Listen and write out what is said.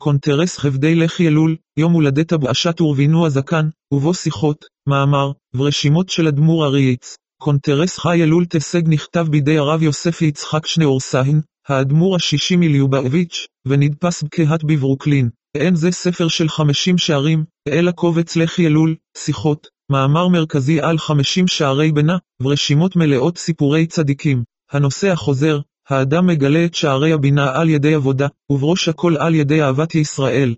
קונטרס חבדי לחי אלול, יום הולדת אשת ורבינו הזקן, ובו שיחות, מאמר, ורשימות של אדמו"ר אריאץ. קונטרס חי אלול תשג נכתב בידי הרב יוסף יצחק שניאורסהין, האדמו"ר ה-60 מליובאביץ', ונדפס בקהת בברוקלין. אין זה ספר של 50 שערים, אלא קובץ לחי אלול, שיחות, מאמר מרכזי על 50 שערי בנה, ורשימות מלאות סיפורי צדיקים. הנושא החוזר, האדם מגלה את שערי הבינה על ידי עבודה, ובראש הכל על ידי אהבת ישראל.